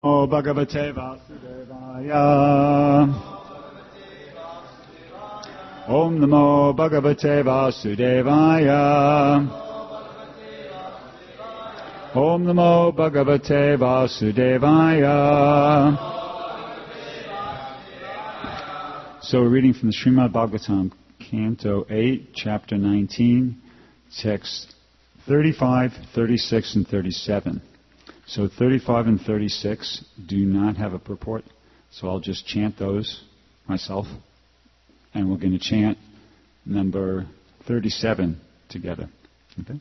Namo Bhagavate Vasudevaya. Om Namo Bhagavate Vasudevaya. Om Namo Bhagavate Vasudevaya. So we're reading from the Srimad Bhagavatam, Canto 8, Chapter 19, Text 35, 36, and 37. So 35 and 36 do not have a purport, so I'll just chant those myself. And we're going to chant number 37 together. Okay?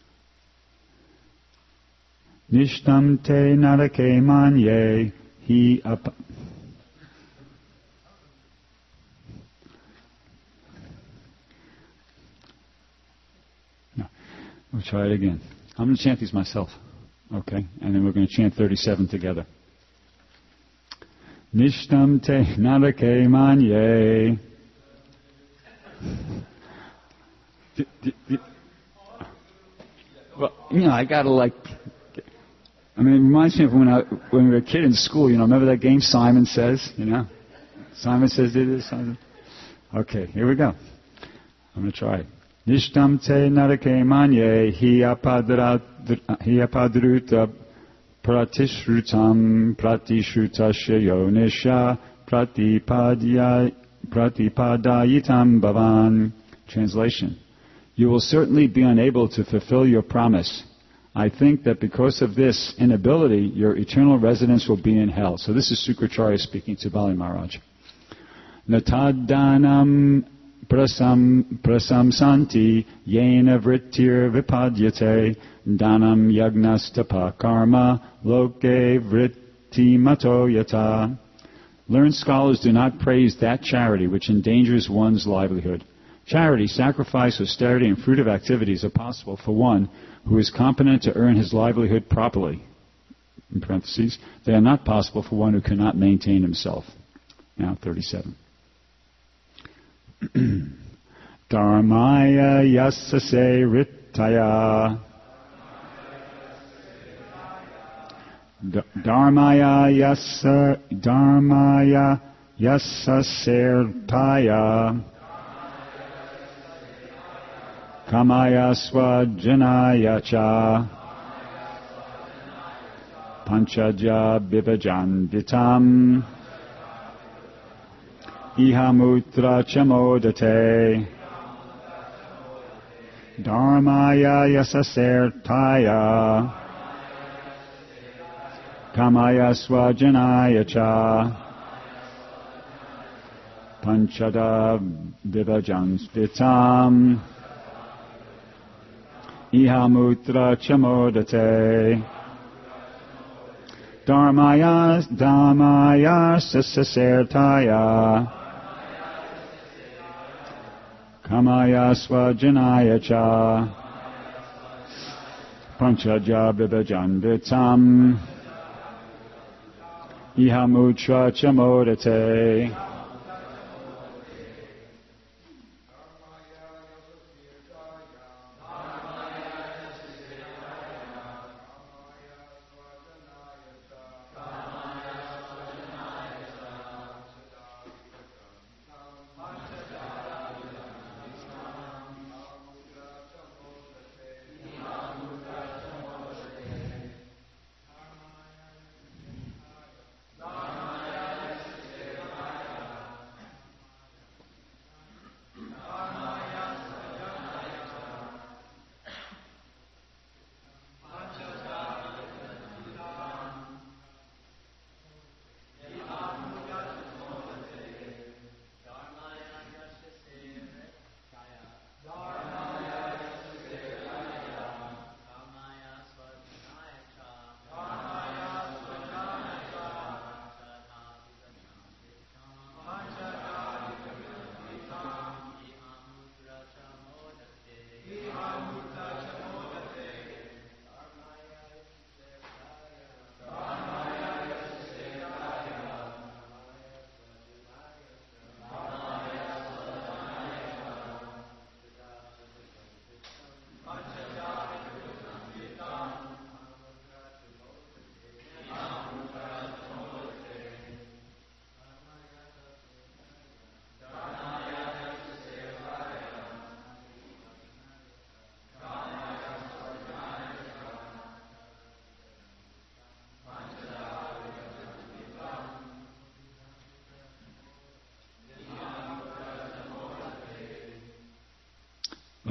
Nishtam te narake manye hi apa... No, we'll try it again. I'm going to chant these myself. Okay, and then we're going to chant 37 together. Nishtam te narake manye. Well, I got to it reminds me of when we were a kid in school, remember that game Simon Says, Simon Says did this. Okay, here we go. I'm going to try it. Nishtam te narake manye hi apadruta pratishrutam pratishrutasya nisha pratipadayitam bhavan. Translation. You will certainly be unable to fulfill your promise. I think that because of this inability, your eternal residence will be in hell. So this is Sukracharya speaking to Bali Maharaj. Nataddanam prasamsanti yena vrittir vipadyate danam yagnastapa karma loke vritti mato yata. Learned scholars do not praise that charity which endangers one's livelihood. Charity, sacrifice, austerity, and fruitive activities are possible for one who is competent to earn his livelihood properly. In parentheses, they are not possible for one who cannot maintain himself. Now 37. Dharmaya yasase rittaya. Dharmaya yasasertaya. Kamaya swajanaya cha. Panchaja bivajanditam. Ihamutra chamodate. Dharmaya yasasertaya. Kamaya swajanaya cha. Panchada vivajanditam. Ihamutra chamodate. Dharmaya sasertaya. Kamaya swajanaya cha. Panchaja vivajanditam. Ihamutra chamodate.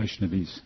Vaishnavis.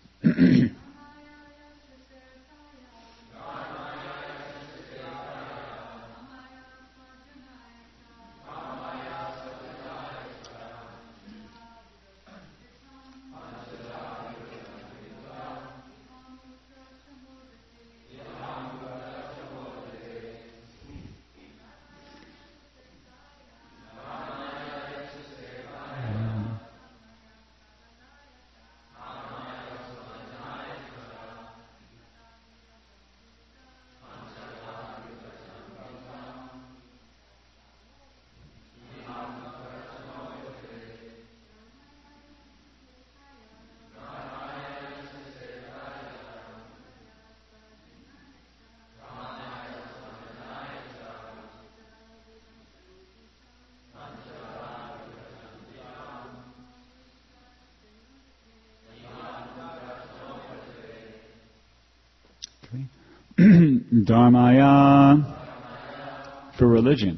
Dharmaya, for religion.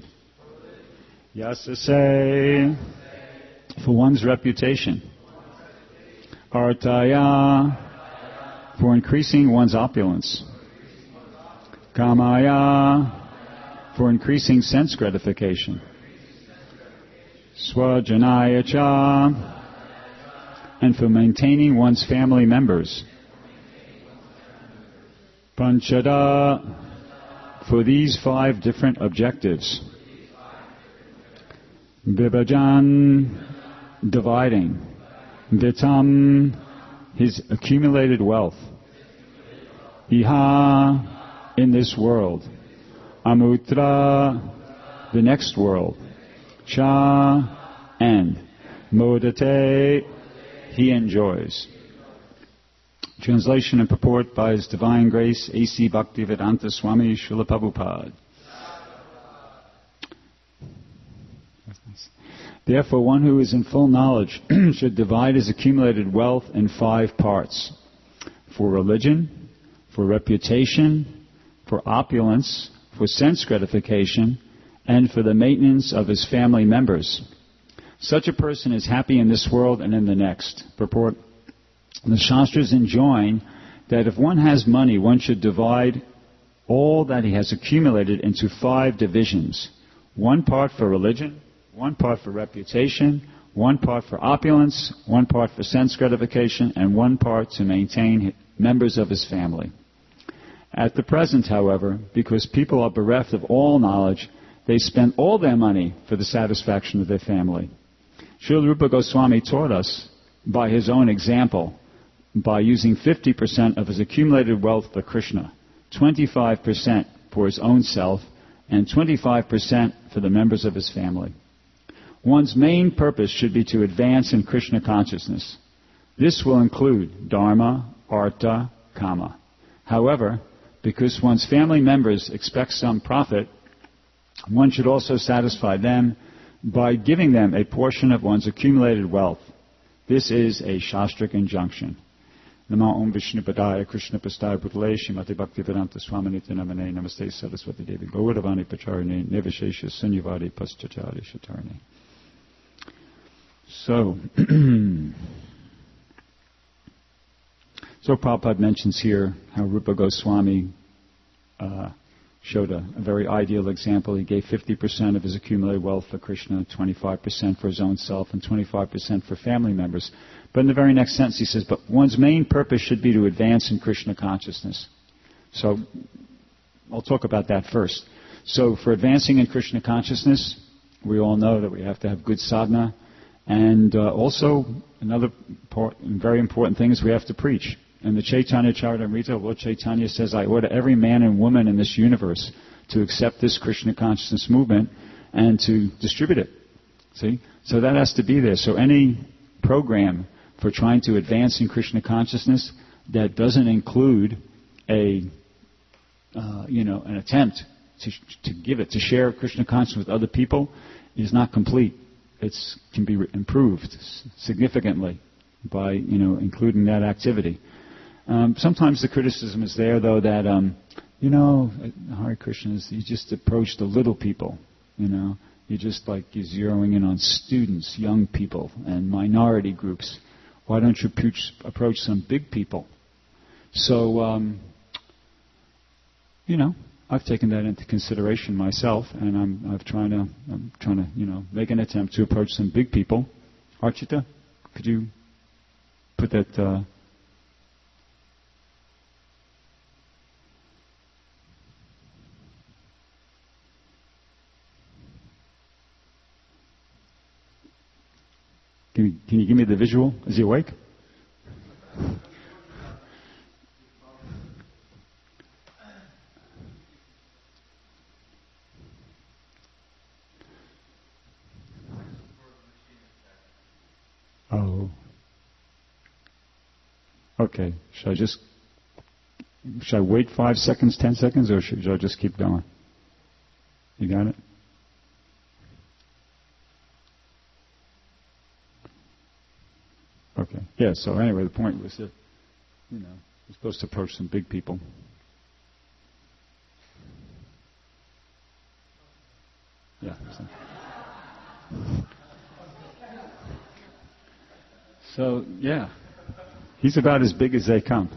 Yasase, for one's reputation. Artaya, for increasing one's opulence. Kamaya, for increasing sense gratification. Swajanaya cha, and for maintaining one's family members. Panchada, for these 5 different objectives. Vibhajan, dividing. Vitam, his accumulated wealth. Iha, in this world. Amutra, the next world. Cha, and. Modate, he enjoys. Translation and purport by His Divine Grace, A.C. Bhaktivedanta Swami Srila Prabhupada. Therefore, one who is in full knowledge should divide his accumulated wealth in 5 parts. For religion, for reputation, for opulence, for sense gratification, and for the maintenance of his family members. Such a person is happy in this world and in the next. Purport. The Shastras enjoin that if one has money, one should divide all that he has accumulated into 5 divisions. 1 part for religion, 1 part for reputation, 1 part for opulence, 1 part for sense gratification, and 1 part to maintain members of his family. At the present, however, because people are bereft of all knowledge, they spend all their money for the satisfaction of their family. Srila Rupa Goswami taught us, by his own example, by using 50% of his accumulated wealth for Krishna, 25% for his own self, and 25% for the members of his family. One's main purpose should be to advance in Krishna consciousness. This will include dharma, artha, kama. However, because one's family members expect some profit, one should also satisfy them by giving them a portion of one's accumulated wealth. This is a Shastric injunction. Namo Om Vishnu Padaya Krishna Pastaya Bhutale Shrimati Bhaktivedanta Swaminiti Namane Namaste Saraswati Devi Gauravani Pacharine Nivashesha Sunyavadi Paschachari Shatarne. So Prabhupada mentions here how Rupa Goswami showed a very ideal example. He gave 50% of his accumulated wealth for Krishna, 25% for his own self, and 25% for family members. But in the very next sentence he says, but one's main purpose should be to advance in Krishna consciousness. So I'll talk about that first. So for advancing in Krishna consciousness, we all know that we have to have good sadhana. And also, another very important thing is we have to preach. In the Chaitanya Charitamrita, Lord Chaitanya says, I order every man and woman in this universe to accept this Krishna consciousness movement and to distribute it. See? So that has to be there. So any program for trying to advance in Krishna consciousness that doesn't include an attempt to give it, to share Krishna consciousness with other people, is not complete. It can be improved significantly by including that activity. Sometimes the criticism is there, though, that Hare Krishna is you just approach the little people. You're just you're zeroing in on students, young people, and minority groups. Why don't you approach some big people? So, I've taken that into consideration myself, and I'm trying to, make an attempt to approach some big people. Archita, could you put that? Can you give me the visual? Is he awake? Oh. Okay. Should I wait 5 seconds, 10 seconds, or should I just keep going? You got it? Okay. Yeah, so anyway, the point was that, you're supposed to approach some big people. Yeah. So, yeah. He's about as big as they come.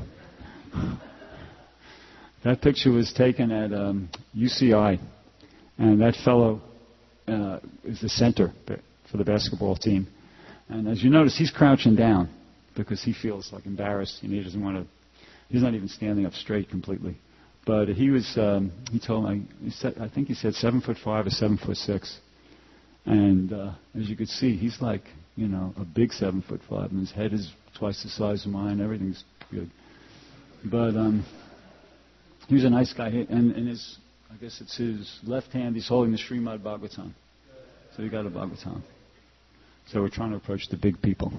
That picture was taken at UCI, and that fellow is the center for the basketball team. And as you notice, he's crouching down because he feels like embarrassed. He's not even standing up straight completely. But he told me, I think he said 7'5" or 7'6". And as you could see, he's like, a big 7'5", and his head is twice the size of mine. Everything's good. But he was a nice guy. And in I guess it's his left hand, he's holding the Srimad Bhagavatam. So he got a Bhagavatam. So we're trying to approach the big people.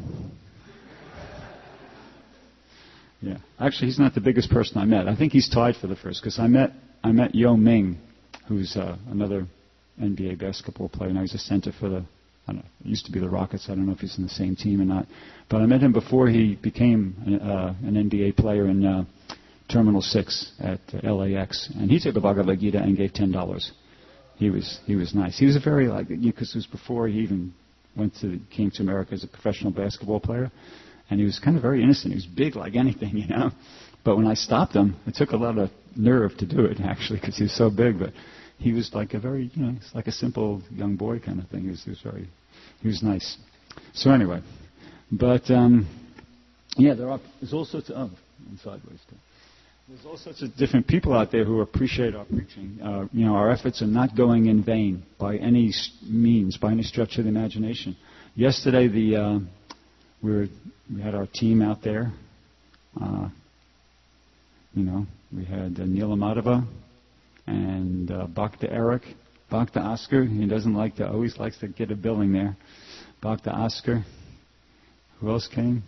Yeah. Actually, he's not the biggest person I met. I think he's tied for the first, because I met Yao Ming, who's another NBA basketball player. Now he's a center for it used to be the Rockets. I don't know if he's in the same team or not. But I met him before he became an NBA player in Terminal 6 at LAX. And he took the Bhagavad Gita and gave $10. He was nice. He was a very, because it was before he even came to America as a professional basketball player. And he was kind of very innocent. He was big like anything, But when I stopped him, it took a lot of nerve to do it, actually, because he was so big. But he was like a very, it's like a simple young boy kind of thing. He was nice. So anyway, but there's all sorts of, sideways too. There's all sorts of different people out there who appreciate our preaching. Our efforts are not going in vain by any means, by any stretch of the imagination. Yesterday, we had our team out there. We had Neela Madhava and Bhakta Eric, Bhakta Oscar. He always likes to get a billing there. Bhakta Oscar. Who else came?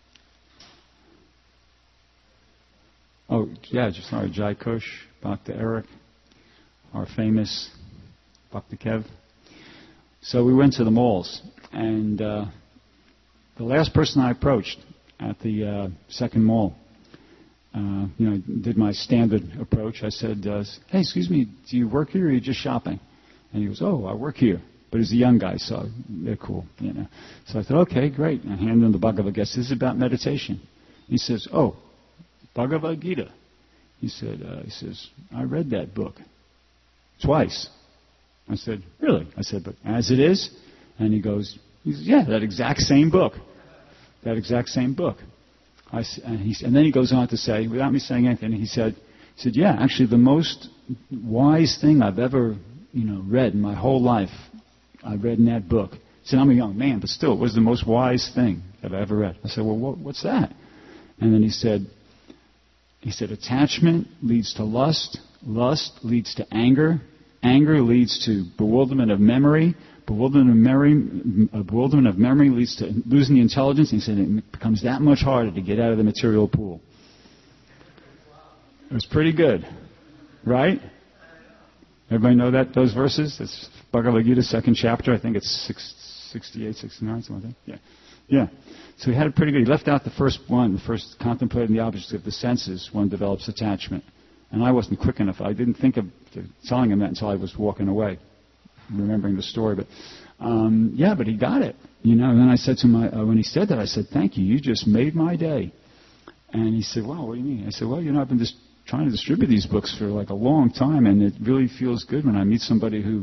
Oh, yeah, Jai Kush, Bhakta Eric, our famous Bhakta Kev. So we went to the malls, and the last person I approached at the second mall, did my standard approach. I said, hey, excuse me, do you work here or are you just shopping? And he goes, oh, I work here. But he's a young guy, so they're cool, So I thought, okay, great. And I handed him the Bhagavad Gita. This is about meditation. He says, oh, Bhagavad Gita. He says, I read that book twice. I said, really? I said, but as it is? And he says, yeah, that exact same book. That exact same book. And then he goes on to say, without me saying anything, he said, yeah, actually the most wise thing I've ever, read in my whole life, I read in that book. He said, I'm a young man, but still, it was the most wise thing I've ever read. I said, well, what's that? And then he said, attachment leads to lust. Lust leads to anger. Anger leads to bewilderment of memory. Bewilderment of memory leads to losing the intelligence. And he said it becomes that much harder to get out of the material pool. It was pretty good, right? Everybody know those verses? It's Bhagavad Gita, 2nd chapter. I think it's 68, 69, something like that. Yeah. So he had it pretty good. He left out the first one, the first contemplating the objects of the senses, one develops attachment. And I wasn't quick enough. I didn't think of telling him that until I was walking away, remembering the story. But Yeah, but he got it. And then I said to him, when he said that, I said, thank you. You just made my day. And he said, wow, what do you mean? I said, well, I've been just trying to distribute these books for like a long time, and it really feels good when I meet somebody who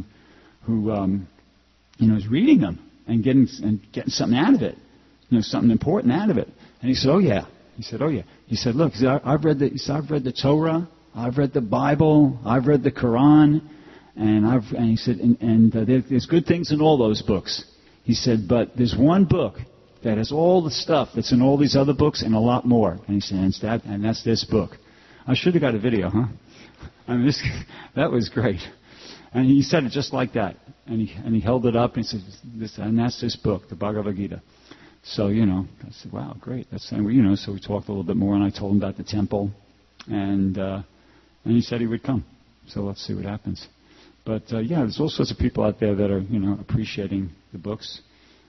is reading them and getting something out of it, something important out of it. And he said, oh yeah. He said, oh yeah. He said, look, I've read the Torah, I've read the Bible, I've read the Quran, and he said, there's good things in all those books. He said, but there's one book that has all the stuff that's in all these other books and a lot more. And he said, and that's this book. I should have got a video, huh? I mean, that was great. And he said it just like that. And he held it up and he said, and that's this book, the Bhagavad Gita. So, I said, wow, great. So we talked a little bit more, and I told him about the temple. And he said he would come. So let's see what happens. But, there's all sorts of people out there that are, appreciating the books.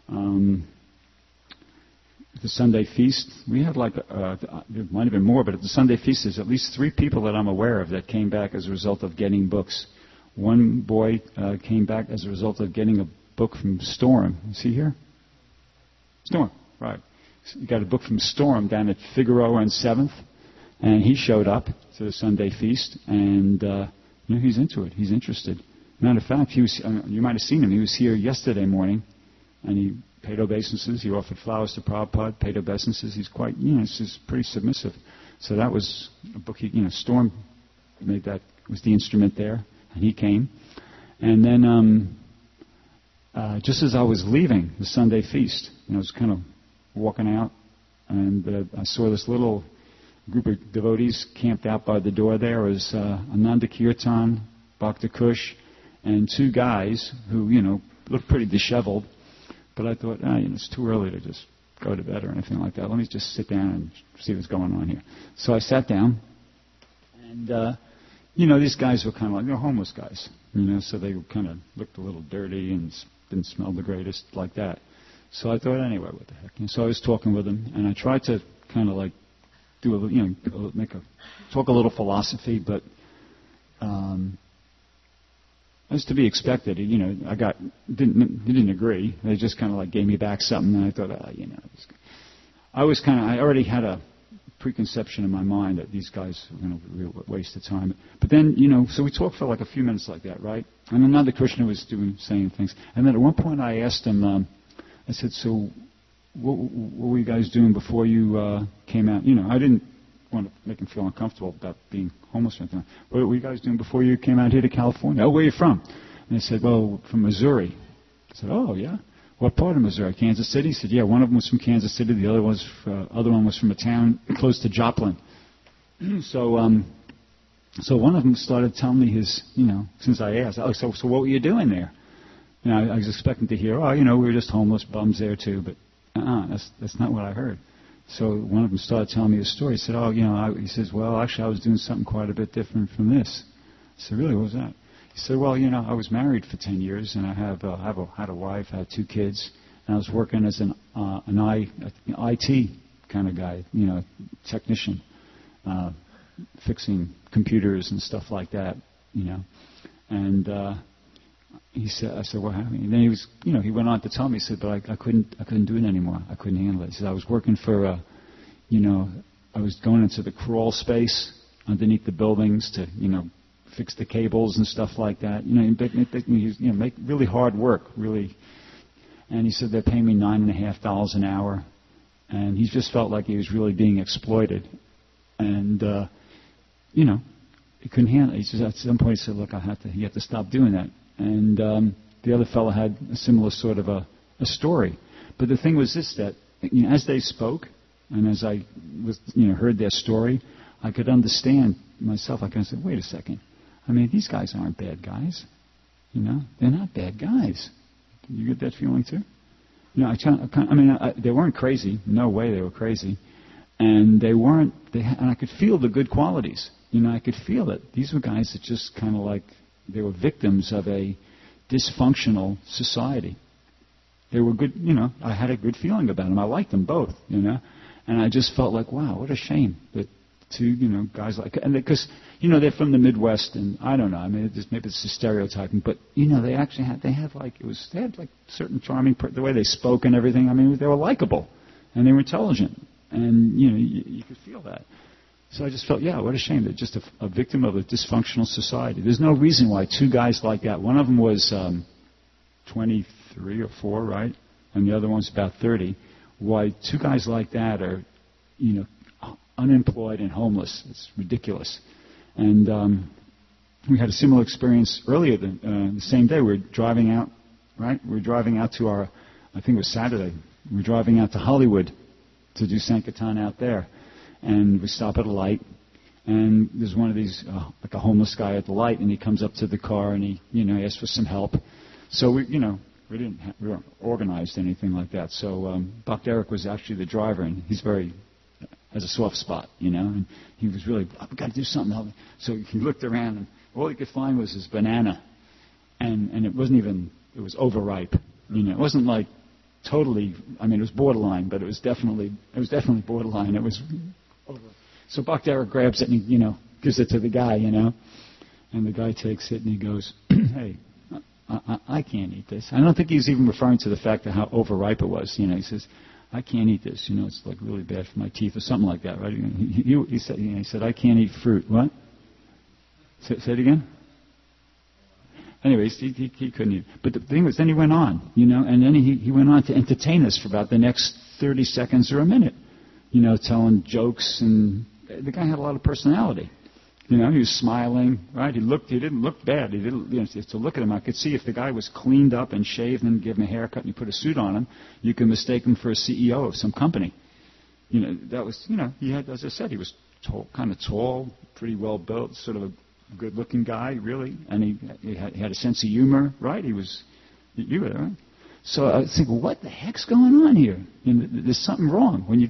The Sunday feast, we had there might have been more, but at the Sunday feast, there's at least 3 people that I'm aware of that came back as a result of getting books. One boy came back as a result of getting a book from Storm. Is he here? Storm, right. He got a book from Storm down at Figueroa and 7th, and he showed up to the Sunday feast, and he's into it. He's interested. Matter of fact, you might have seen him. He was here yesterday morning, and he paid obeisances. He offered flowers to Prabhupada, paid obeisances. He's quite, he's pretty submissive. So that was a book. Storm made that, was the instrument there, and he came. And then just as I was leaving the Sunday feast, I was kind of walking out, and I saw this little group of devotees camped out by the door there. It was Ananda Kirtan, Bhakta Kush, and 2 guys who, looked pretty disheveled. But I thought, it's too early to just go to bed or anything like that. Let me just sit down and see what's going on here. So I sat down, and, these guys were kind of like, homeless guys, so they kind of looked a little dirty and didn't smell the greatest, like that. So I thought, anyway, what the heck. So I was talking with them, and I tried to kind of like do talk a little philosophy, but as to be expected, didn't agree. They just kind of like gave me back something, and I thought, I already had a preconception in my mind that these guys were going to be a waste of time. But then, so we talked for like a few minutes like that, right? And another Krishna was saying things. And then at one point I asked him, I said, so what were you guys doing before you came out? I didn't want to make him feel uncomfortable about being homeless or anything. What were you guys doing before you came out here to California? Oh, where are you from? And they said, well, from Missouri. I said, oh, yeah? What part of Missouri? Kansas City? He said, yeah, one of them was from Kansas City. The other one was from a town close to Joplin. So one of them started telling me his, since I asked, so what were you doing there? I was expecting to hear, we were just homeless bums there too, but that's not what I heard. So one of them started telling me his story. He said, he says, well, actually, I was doing something quite a bit different from this. I said, really, what was that? He said, well, I was married for 10 years, and I had a wife, I had 2 kids, and I was working as an IT kind of guy, technician, fixing computers and stuff like that, And he said, I said, what happened? And then he was, he went on to tell me. He said, but I couldn't do it anymore. I couldn't handle it. He said, I was working for, I was going into the crawl space underneath the buildings to, fix the cables and stuff like that. Make really hard work, really. And he said they're paying me $9,500 an hour, and he just felt like he was really being exploited. And he couldn't handle it. He said at some point he said, look, you have to stop doing that. And the other fellow had a similar sort of a story. But the thing was this, that as they spoke, and as I was, heard their story, I could understand myself. I kind of said, wait a second. I mean, these guys aren't bad guys. They're not bad guys. You get that feeling too? They weren't crazy. No way they were crazy. And they weren't, and I could feel the good qualities. I could feel it. These were guys that just kind of like, they were victims of a dysfunctional society. They were good, I had a good feeling about them. I liked them both, And I just felt like, wow, what a shame that to guys like, and because they're from the Midwest, and I don't know. I mean, maybe it's a stereotyping, but they actually had like certain charming the way they spoke and everything. I mean, they were likable, and they were intelligent, and you could feel that. So I just felt, what a shame. They're just a victim of a dysfunctional society. There's no reason why two guys like that. One of them was 23 or 4, right, and the other one's about 30. Why two guys like that are, unemployed and homeless? It's ridiculous. And we had a similar experience earlier the same day. We were driving out, right? We were driving out to I think it was Saturday. We were driving out to Hollywood to do Sankirtan out there. And we stop at a light, and there's one of these, like a homeless guy at the light, and he comes up to the car, and he asks for some help. So we weren't organized anything like that. So Buck Derek was actually the driver, and he's has a soft spot, and he was really, I've got to do something. Help me. So he looked around, and all he could find was his banana, and it was overripe. It wasn't like totally, it was borderline, but it was definitely borderline. It was over. So Buck Derek grabs it and he, gives it to the guy, and the guy takes it and he goes, hey, I can't eat this. I don't think he's even referring to the fact of how overripe it was. He says, I can't eat this. It's like really bad for my teeth or something like that, right? He said, I can't eat fruit. What? Say it again? Anyways, he couldn't eat. But the thing was, then he went on, and then he went on to entertain us for about the next 30 seconds or a minute, telling jokes, and the guy had a lot of personality. He was smiling, right? He didn't look bad. He didn't, to look at him, I could see if the guy was cleaned up and shaved and give him a haircut and you put a suit on him, you could mistake him for a CEO of some company. That was, he had, as I said, he was kind of tall, pretty well built, sort of a good-looking guy, really, and he had a sense of humor, right? You were there, right? So I was thinking, what the heck's going on here? There's something wrong when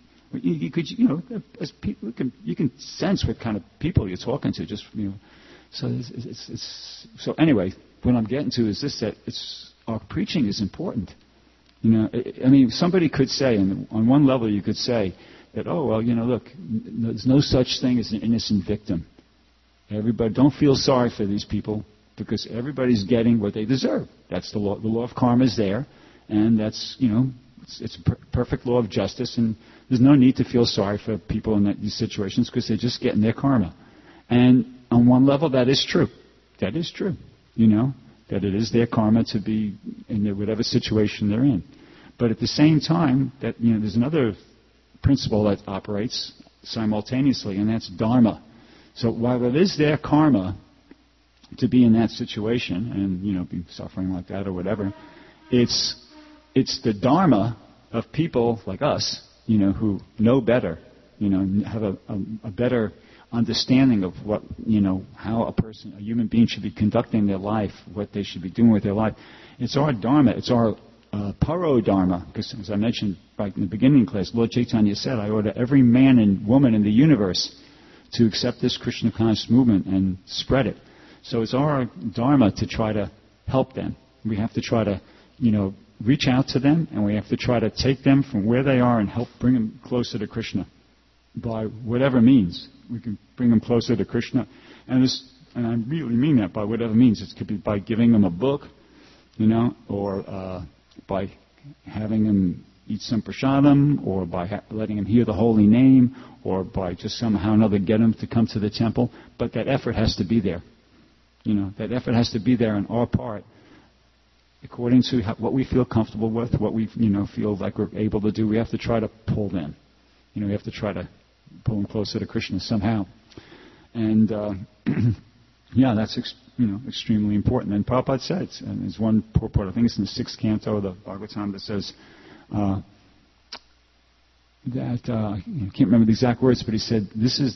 as people, you can sense what kind of people you're talking to. Just so so anyway, what I'm getting to is this: that our preaching is important. Somebody could say, and on one level, you could say that, look, there's no such thing as an innocent victim. Everybody, don't feel sorry for these people because everybody's getting what they deserve. That's the law. The law of karma is there, and that's it's a perfect law of justice, and there's no need to feel sorry for people in these situations because they're just getting their karma. And on one level, that is true. That is true. That it is their karma to be in whatever situation they're in. But at the same time, that there's another principle that operates simultaneously, and that's dharma. So while it is their karma to be in that situation and be suffering like that or whatever, it's the dharma of people like us, who know better, have a better understanding of what, how a human being should be conducting their life, what they should be doing with their life. It's our dharma. It's our paro dharma. Because as I mentioned right in the beginning class, Lord Chaitanya said, I order every man and woman in the universe to accept this Krishna conscious movement and spread it. So it's our dharma to try to help them. We have to try to, reach out to them, and we have to try to take them from where they are and help bring them closer to Krishna by whatever means. We can bring them closer to Krishna, and I really mean that by whatever means. It could be by giving them a book, or by having them eat some prasadam, or by letting them hear the holy name, or by just somehow or another get them to come to the temple. But that effort has to be there. That effort has to be there on our part, according to what we feel comfortable with, what we feel like we're able to do. We have to try to pull them. We have to try to pull them closer to Krishna somehow. And that's extremely important. And Prabhupada said, and there's one purport, I think it's in the 6th canto of the Bhagavatam, that says that I can't remember the exact words, but he said this is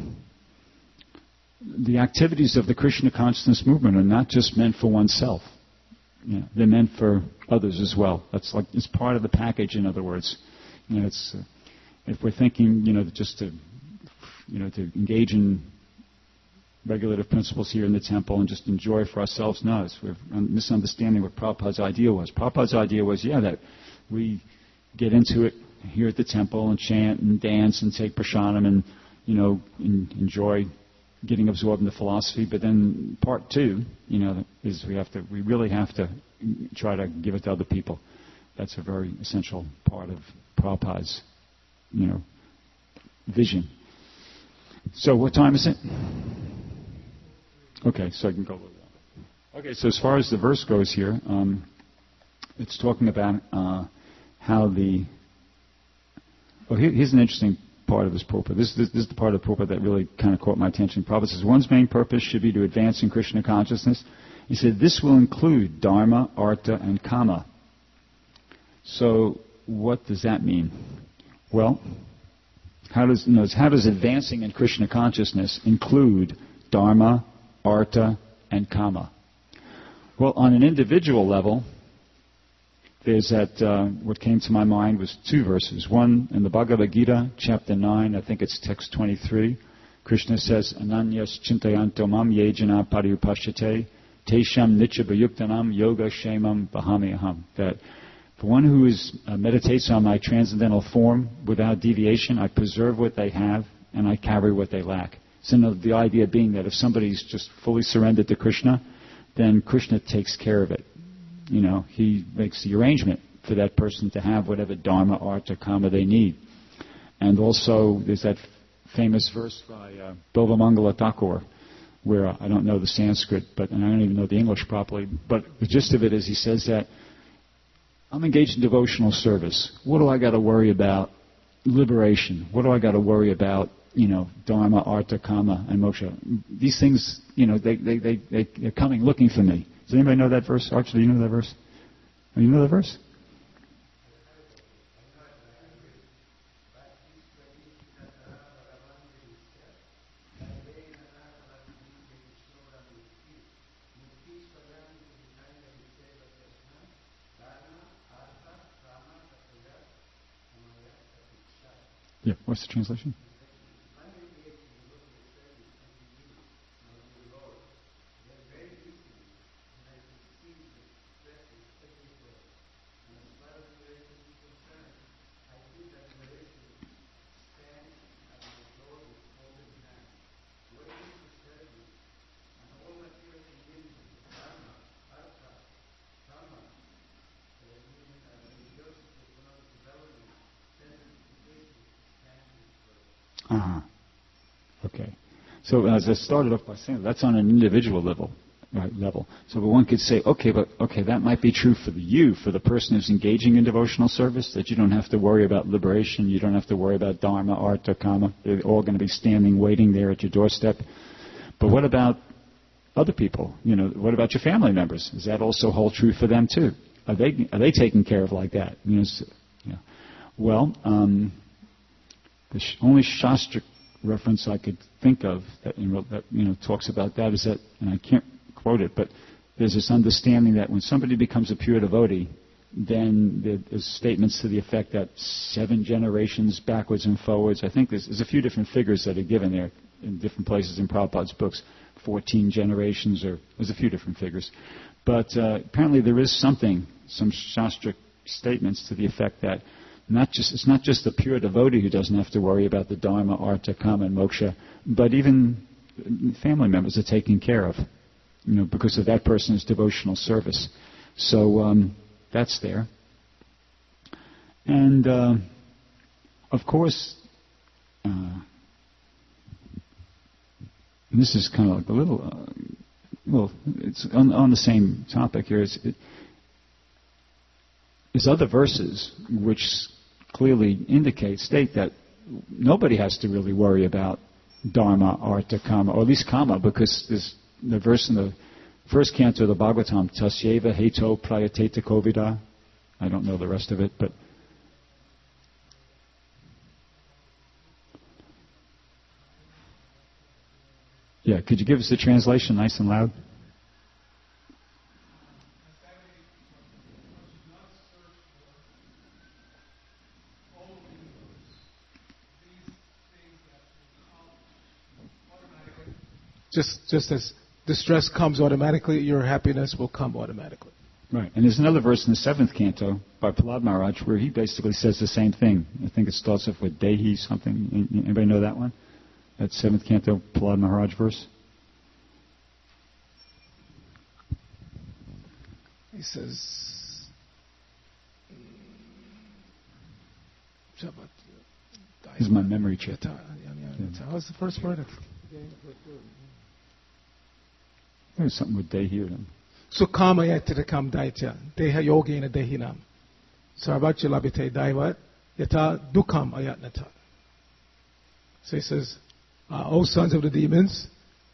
the activities of the Krishna consciousness movement are not just meant for oneself. They're meant for others as well. That's like it's part of the package. In other words, it's if we're thinking, just to engage in regulative principles here in the temple and just enjoy for ourselves. No, we're misunderstanding what Prabhupada's idea was. Prabhupada's idea was, that we get into it here at the temple and chant and dance and take prasadam and enjoy getting absorbed in the philosophy. But then part two, is we really have to try to give it to other people. That's a very essential part of Prabhupada's, vision. So what time is it? Okay, so I can go a little bit. Okay, so as far as the verse goes here, it's talking about how the... Well, here's an interesting part of this Prabhupada. This is the part of the Prabhupada that really kind of caught my attention. Prabhupada says, one's main purpose should be to advance in Krishna consciousness. He said, this will include Dharma, Artha, and Kama. So what does that mean? Well, how does advancing in Krishna consciousness include Dharma, Artha, and Kama? Well, on an individual level, there's that, what came to my mind was two verses. One in the Bhagavad Gita, chapter 9, I think it's text 23. Krishna says, Ananyas chintayanto mam yejana pariupashyate tesham nityabhayuktanam yoga shemam bahamiham. That for one who meditates on my transcendental form without deviation, I preserve what they have and I carry what they lack. So the idea being that if somebody's just fully surrendered to Krishna, then Krishna takes care of it. He makes the arrangement for that person to have whatever Dharma, Artha, Kama they need. And also, there's that famous verse by Bilvamangala Thakur, where I don't know the Sanskrit, and I don't even know the English properly, but the gist of it is he says that I'm engaged in devotional service. What do I got to worry about? Liberation. What do I got to worry about? Dharma, Artha, Kama, and Moksha. These things, they're coming looking for me. Does anybody know that verse? Archie, do you know that verse? Oh, you know that verse? Yeah, what's the translation? Okay. So as I started off by saying, that's on an individual level. So but one could say, okay, that might be true for the person who's engaging in devotional service, that you don't have to worry about liberation, you don't have to worry about Dharma, Artha, Kama. They're all going to be standing, waiting there at your doorstep. But what about other people? What about your family members? Does that also hold true for them too? Are they taken care of like that? Well, the only Shastra reference I could think of that talks about that is that, and I can't quote it, but there's this understanding that when somebody becomes a pure devotee, then there's statements to the effect that 7 generations backwards and forwards. I think there's a few different figures that are given there in different places in Prabhupada's books. 14 generations, or there's a few different figures. But apparently there is some Shastra statements to the effect that it's not just the pure devotee who doesn't have to worry about the Dharma, Artha, Kama, and Moksha, but even family members are taken care of, because of that person's devotional service. So that's there. And of course, and this is kind of like a little, it's on the same topic here. There's other verses which clearly state that nobody has to really worry about Dharma, Artha, Kama, or at least Kama, because there's the verse in the first canto of the Bhagavatam, Tasyeva heto prayateta kovida. I don't know the rest of it, but yeah, could you give us the translation nice and loud? Just as distress comes automatically, your happiness will come automatically. Right. And there's another verse in the 7th canto by Prahlad Maharaj where he basically says the same thing. I think it starts off with Dehi something. Anybody know that one? that 7th canto Prahlad Maharaj verse? He says, This is my memory chip. What's the first word? There's something with day here. Sukama yatirakam daitya, deha yogena dehinam. Sarvachya labite daivat, yata dukam ayatnata. So he says, O sons of the demons,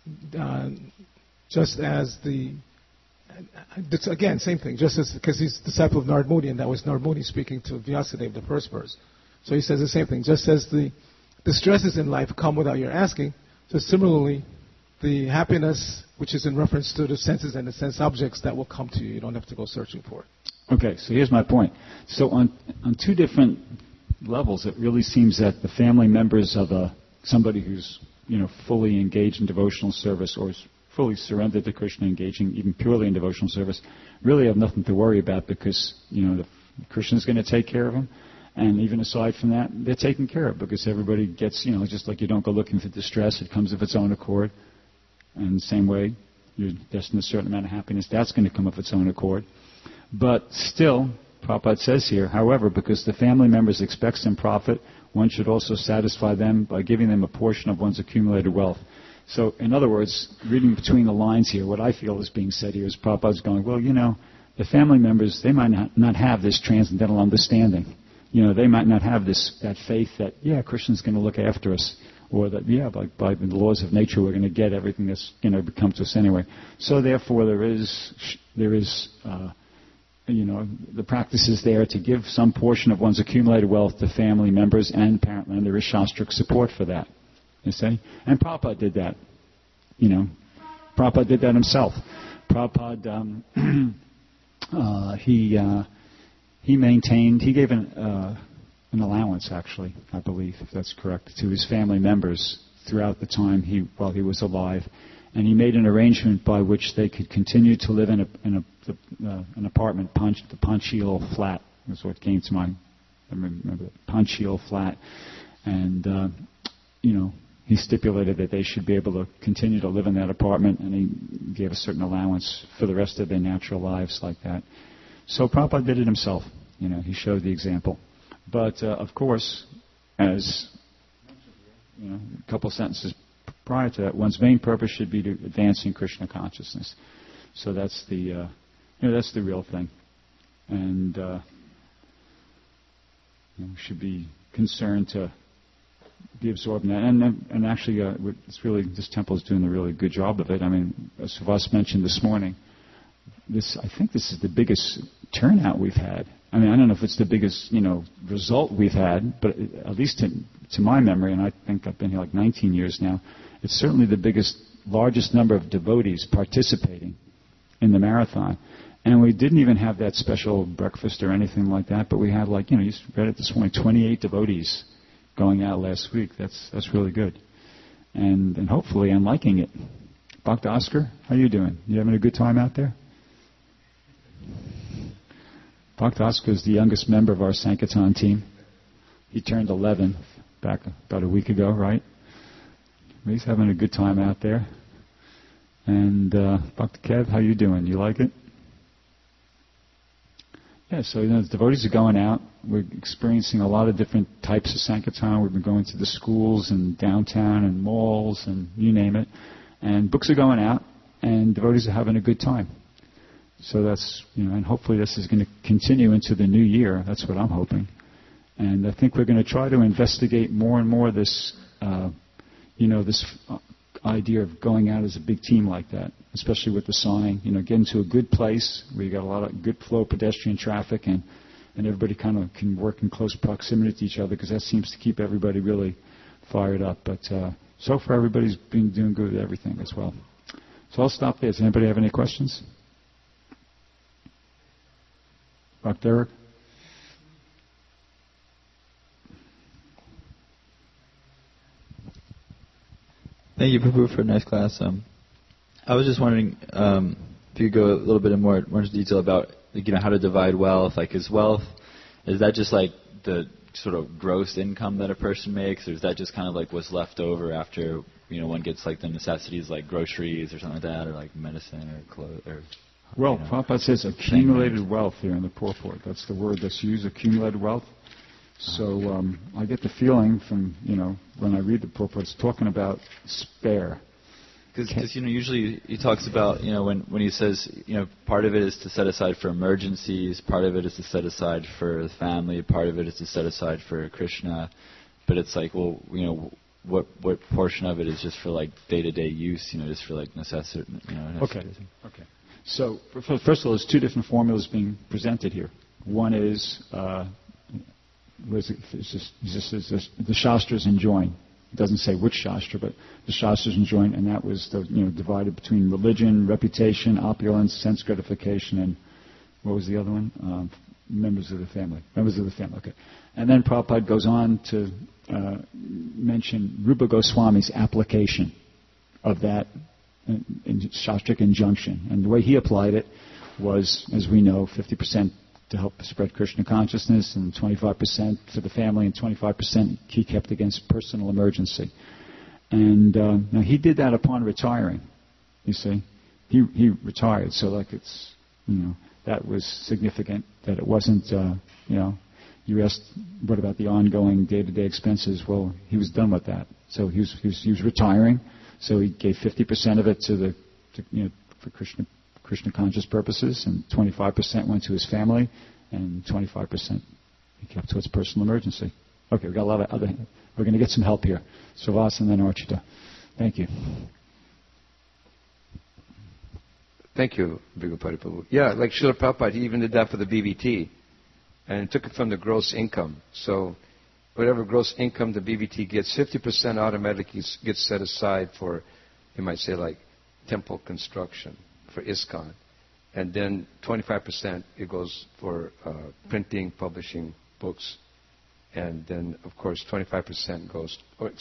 just as again, same thing, just as, because he's disciple of Narad Muni, and that was Narad Muni speaking to Vyasadeva, the first verse. So he says the same thing, just as the stresses in life come without your asking, so similarly, the happiness, which is in reference to the senses and the sense objects, that will come to you. You don't have to go searching for it. Okay, so here's my point. So on two different levels, it really seems that the family members of somebody who's fully engaged in devotional service or is fully surrendered to Krishna, engaging even purely in devotional service, really have nothing to worry about because Krishna's going to take care of them. And even aside from that, they're taken care of because everybody gets, just like you don't go looking for distress, it comes of its own accord. And the same way, you're destined to a certain amount of happiness, that's going to come of its own accord. But still, Prabhupada says here, however, because the family members expect some profit, one should also satisfy them by giving them a portion of one's accumulated wealth. So, in other words, reading between the lines here, what I feel is being said here is Prabhupada's going, well, the family members, they might not have this transcendental understanding. They might not have that faith that, Krishna's going to look after us. Or that, by the laws of nature, we're going to get everything that's going to come to us anyway. So therefore, there is the practice is there to give some portion of one's accumulated wealth to family members, and apparently there is Shastric support for that. You see? And Prabhupada did that. Prabhupada did that himself. Prabhupada, he gave an allowance, actually, I believe, if that's correct, to his family members throughout the time while he was alive, and he made an arrangement by which they could continue to live in an apartment, the Panchil flat. That's what came to mind. I remember the Panchil flat, and he stipulated that they should be able to continue to live in that apartment, and he gave a certain allowance for the rest of their natural lives like that. So Prabhupada did it himself. He showed the example. But, of course, as a couple sentences prior to that, one's main purpose should be to advancing Krishna consciousness. So that's the real thing. And should be concerned to be absorbed in that. And actually, this temple is doing a really good job of it. I mean, as Suvas mentioned this morning, I think this is the biggest turnout we've had. I mean, I don't know if it's the biggest, result we've had, but at least to my memory, and I think I've been here like 19 years now, it's certainly the largest number of devotees participating in the marathon. And we didn't even have that special breakfast or anything like that, but we had you read it this morning, 28 devotees going out last week. That's really good. And hopefully I'm liking it. Bhakta Oscar, how you doing? You having a good time out there? Bhakta Oscar is the youngest member of our Sankirtan team. He turned 11 back about a week ago, right? He's having a good time out there. And Bhakta Kev, how you doing? You like it? Yeah, so the devotees are going out. We're experiencing a lot of different types of Sankirtan. We've been going to the schools and downtown and malls and you name it. And books are going out, and devotees are having a good time. So that's, and hopefully this is going to continue into the new year. That's what I'm hoping. And I think we're going to try to investigate more and more this, this idea of going out as a big team like that, especially with the sign, getting to a good place where you got a lot of good flow of pedestrian traffic and everybody kind of can work in close proximity to each other because that seems to keep everybody really fired up. But so far everybody's been doing good with everything as well. So I'll stop there. Does anybody have any questions? Dr. Eric? Thank you, Prabhu, for a nice class. I was just wondering if you could go a little bit more into detail about how to divide wealth. Is wealth, is that just like the sort of gross income that a person makes, or is that just kind of like what's left over after one gets like the necessities like groceries or something like that, or like medicine or clothes? Or, well, Prabhupada says accumulated wealth here in the purport. That's the word that's used, accumulated wealth. So I get the feeling from when I read the purport, it's talking about spare. Because usually he talks about when he says part of it is to set aside for emergencies, part of it is to set aside for the family, part of it is to set aside for Krishna, but it's like, well, what portion of it is just for like day-to-day use, just for like necessity. Okay. So first of all, there's two different formulas being presented here. One is the Shastras enjoin. It doesn't say which Shastra, but the Shastras enjoin, and that was divided between religion, reputation, opulence, sense gratification, and what was the other one? Members of the family. Okay. And then Prabhupada goes on to mention Rupa Goswami's application of that Shastric injunction. And the way he applied it was, as we know, 50% to help spread Krishna consciousness, and 25% for the family, and 25% he kept against personal emergency. And now he did that upon retiring. You see, he retired, so like it's that was significant. That it wasn't you asked what about the ongoing day-to-day expenses? Well, he was done with that. So he was retiring. So he gave 50% of it for Krishna conscious purposes, and 25% went to his family, and 25% he kept towards personal emergency. Okay, we've got a lot of other. We're going to get some help here. Srivas and then Archita. Thank you. Thank you, Bhigupati Prabhu. Yeah, like Srila Prabhupada, he even did that for the BBT, and took it from the gross income. So whatever gross income the BBT gets, 50% automatically gets set aside for, you might say, like temple construction for ISKCON. And then 25% it goes for printing, publishing books. And then, of course, 25% goes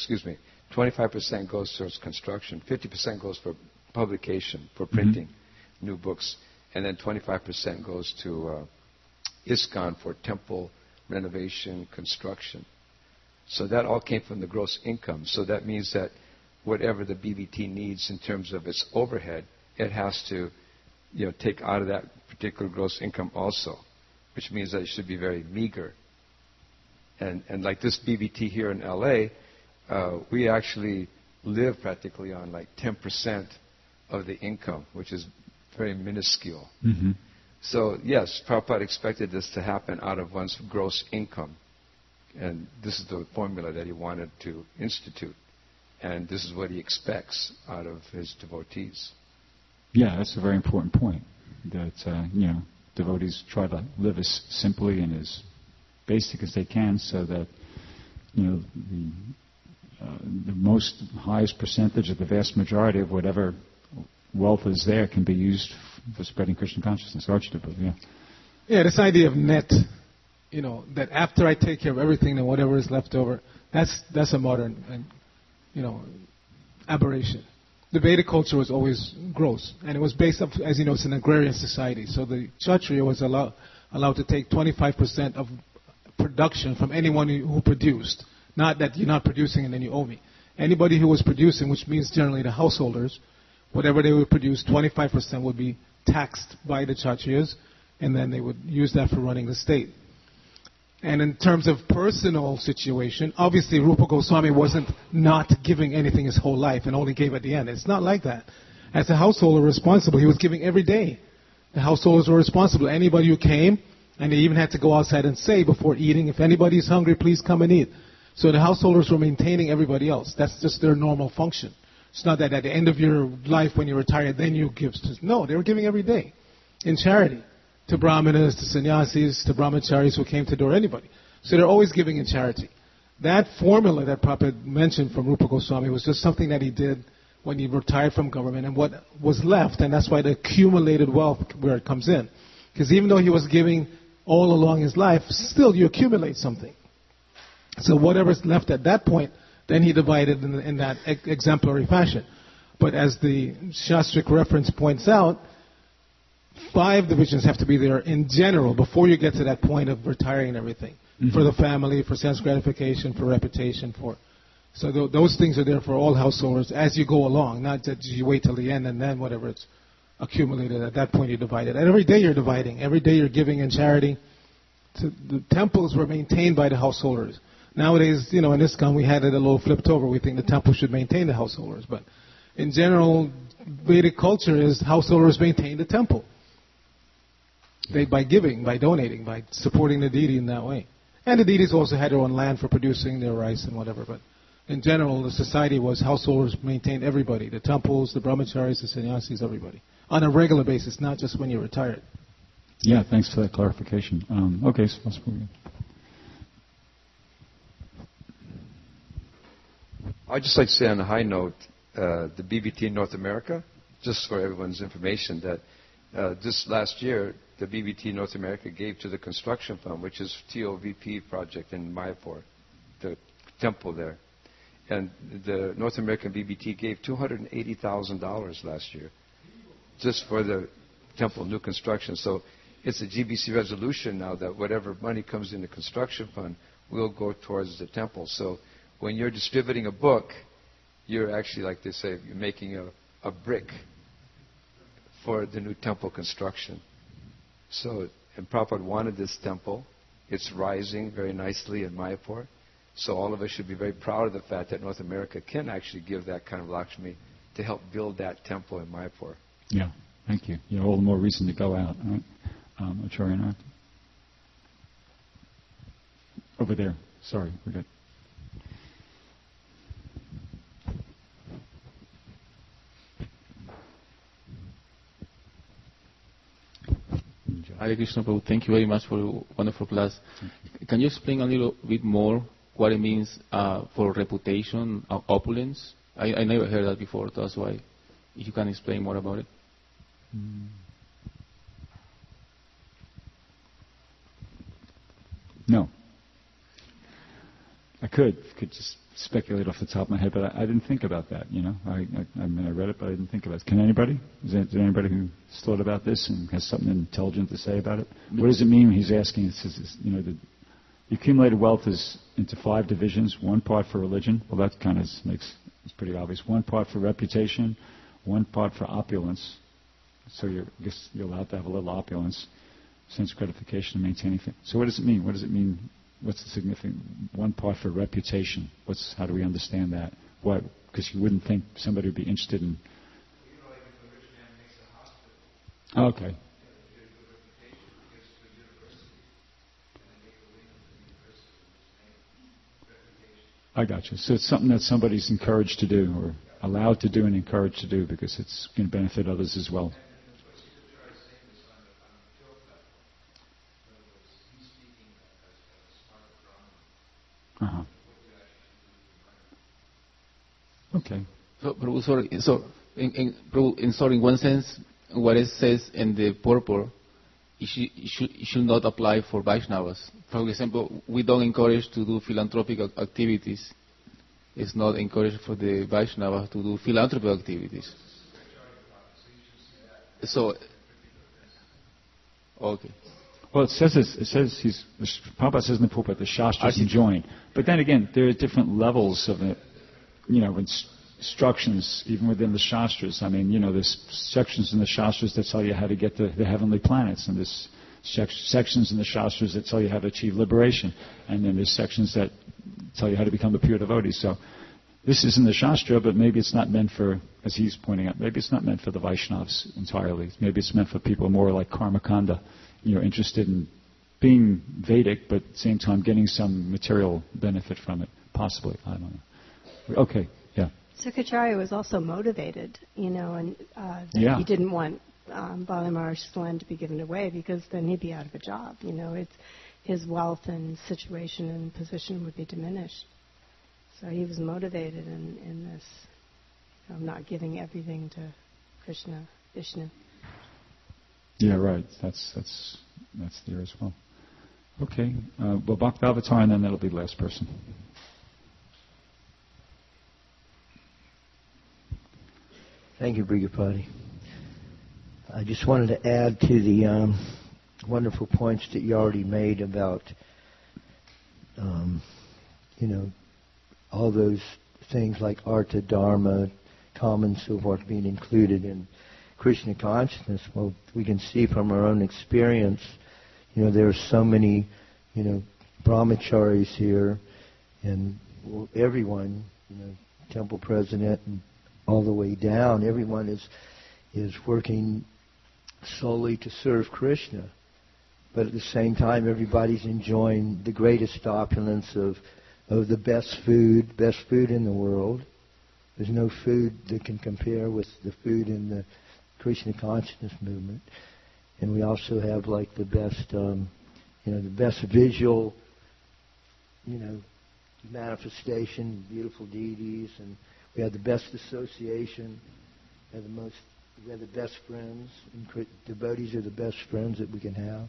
towards construction. 50% goes for publication, for printing new books. And then 25% goes to ISKCON for temple renovation, construction. So that all came from the gross income. So that means that whatever the BBT needs in terms of its overhead, it has to take out of that particular gross income also, which means that it should be very meager. And like this BBT here in LA, we actually live practically on like 10% of the income, which is very minuscule. Mm-hmm. So yes, Prabhupada expected this to happen out of one's gross income. And this is the formula that he wanted to institute. And this is what he expects out of his devotees. Yeah, that's a very important point. That devotees try to live as simply and as basic as they can, so that the most highest percentage of the vast majority of whatever wealth is there can be used for spreading Krishna consciousness. Archita, yeah, this idea of net, that after I take care of everything, then whatever is left over, that's a modern, aberration. The Vedic culture was always gross, and it was based up, as you know, it's an agrarian society. So the Kshatriya was allowed to take 25% of production from anyone who produced. Not that you're not producing and then you owe me. Anybody who was producing, which means generally the householders, whatever they would produce, 25% would be taxed by the Kshatriyas, and then they would use that for running the state. And in terms of personal situation, obviously Rupa Goswami wasn't not giving anything his whole life and only gave at the end. It's not like that. As a householder responsible, he was giving every day. The householders were responsible. Anybody who came, and they even had to go outside and say before eating, if anybody's hungry, please come and eat. So the householders were maintaining everybody else. That's just their normal function. It's not that at the end of your life when you retire, then you give. No, they were giving every day in charity. To brahmanas, to sannyasis, to brahmacharis who came to door, anybody. So they're always giving in charity. That formula that Prabhupada mentioned from Rupa Goswami was just something that he did when he retired from government, and what was left, and that's why the accumulated wealth where it comes in. Because even though he was giving all along his life, still you accumulate something. So whatever's left at that point, then he divided in that exemplary fashion. But as the Shastric reference points out, 5 divisions have to be there in general before you get to that point of retiring and everything. for the family, for sense gratification, for reputation, so those things are there for all householders as you go along, not that you wait till the end and then whatever it's accumulated, at that point you divide it. And every day you're dividing. Every day you're giving in charity. The temples were maintained by the householders. Nowadays, in ISKCON we had it a little flipped over. We think the temple should maintain the householders. But in general, Vedic culture is householders maintain the temple. By giving, by donating, by supporting the deity in that way. And the deities also had their own land for producing their rice and whatever. But in general, the society was householders maintained everybody. The temples, the brahmacharis, the sannyasis, everybody. On a regular basis, not just when you're retired. Yeah, thanks for that clarification. Okay, so let's move on. I'd just like to say on a high note, the BBT in North America, just for everyone's information, that this last year, the BBT North America gave to the construction fund, which is TOVP project in Mayapur, the temple there. And the North American BBT gave $280,000 last year just for the temple, new construction. So it's a GBC resolution now that whatever money comes in the construction fund will go towards the temple. So when you're distributing a book, you're actually, like they say, you're making a brick for the new temple construction. So, and Prabhupada wanted this temple. It's rising very nicely in Mayapur. So all of us should be very proud of the fact that North America can actually give that kind of Lakshmi to help build that temple in Mayapur. Yeah, thank you. You have all the more reason to go out, right? Acharya, over there. Sorry, we're good. Hare Krishna Prabhu, thank you very much for a wonderful class. Can you explain a little bit more what it means for reputation, opulence? I never heard that before, that's why. If you can explain more about it. No. I could just speculate off the top of my head, but I didn't think about that, I mean, I read it, but I didn't think about it. Can anybody? Is there anybody who's thought about this and has something intelligent to say about it? What does it mean? He's asking, it says, the accumulated wealth is into 5 divisions, 1 part for religion. Well, that kind of it's pretty obvious. 1 part for reputation, 1 part for opulence. So I guess you're allowed to have a little opulence, sense gratification, and maintaining things. So what does it mean? What does it mean? What's the significant 1 part for reputation? How do we understand that? What? Because you wouldn't think somebody would be interested in. Like if a rich man makes a hospital. Okay. I got you. So it's something that somebody's encouraged to do, or allowed to do and encouraged to do, because it's going to benefit others as well. Uh-huh. Okay. So, in one sense, what it says in the purport, it should not apply for Vaishnavas. For example, we don't encourage to do philanthropic activities. It's not encouraged for the Vaishnavas to do philanthropic activities. So, okay. Well, it says Prabhupada says in the pulpit, the Shastras enjoin. But then again, there are different levels of it, instructions even within the Shastras. I mean, there's sections in the Shastras that tell you how to get to the heavenly planets, and there's sections in the Shastras that tell you how to achieve liberation, and then there's sections that tell you how to become a pure devotee. So this is in the Shastra, but maybe it's not meant for, as he's pointing out, maybe it's not meant for the Vaishnavas entirely. Maybe it's meant for people more like Karmakanda, interested in being Vedic, but at the same time getting some material benefit from it. Possibly. I don't know. Okay, yeah. So Kacharya was also motivated, and he didn't want Bali Maharaj's land to be given away, because then he'd be out of a job. It's his wealth and situation and position would be diminished. So he was motivated in this, not giving everything to Krishna, Vishnu. Yeah, right. That's there as well. Okay. Well, Bhakti-avatar, and then that'll be the last person. Thank you, Brigapati. I just wanted to add to the wonderful points that you already made about all those things like Artha, Dharma, Kama, and so forth being included in Krishna consciousness. Well, we can see from our own experience, there are so many, brahmacharis here, and everyone, temple president and all the way down, everyone is working solely to serve Krishna. But at the same time, everybody's enjoying the greatest opulence of the best food in the world. There's no food that can compare with the food in the Krishna consciousness movement. And we also have like the best, the best visual, manifestation, beautiful deities, and we have the best association. We have the best friends. And devotees are the best friends that we can have.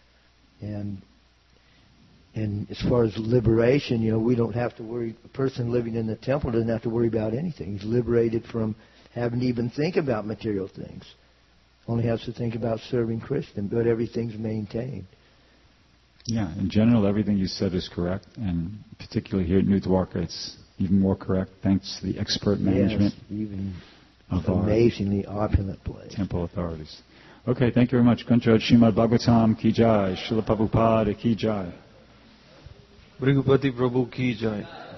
And as far as liberation, we don't have to worry. A person living in the temple doesn't have to worry about anything. He's liberated from having to even think about material things. Only has to think about serving Krishna, but everything's maintained. Yeah, in general, everything you said is correct, and particularly here at New Dwarka, it's even more correct thanks to the expert management of amazingly opulent place. Temple authorities. Okay, thank you very much. Kanchod Srimad Bhagavatam ki jai, Srila Prabhupada ki jai. Brigupati Prabhu ki jai.